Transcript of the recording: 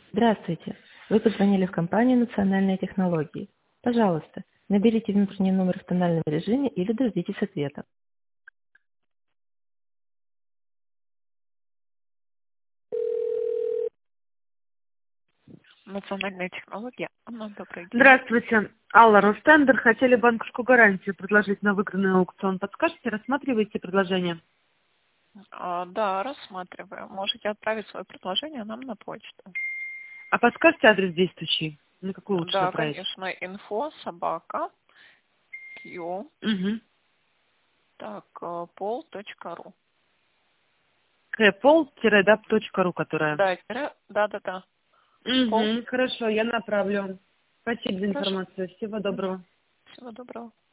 Здравствуйте. Вы позвонили в компанию «Национальные технологии». Пожалуйста, наберите внутренний номер в тональном режиме или дождитесь ответа. Национальная технология. Анна, добрый день. Здравствуйте. Алла, Ростендер. Хотели банковскую гарантию предложить на выигранный аукцион. Подскажете, рассматриваете предложение? Да, рассматриваю. Можете отправить свое предложение нам на почту. А подскажете адрес действующий? На какой лучше Да, направить? конечно, info собака q Угу. так pol.ru. kpol-dap.ru, которая. Да. Пол. Угу, хорошо, я направлю. Спасибо за Хорошо. информацию. Всего доброго. Всего доброго.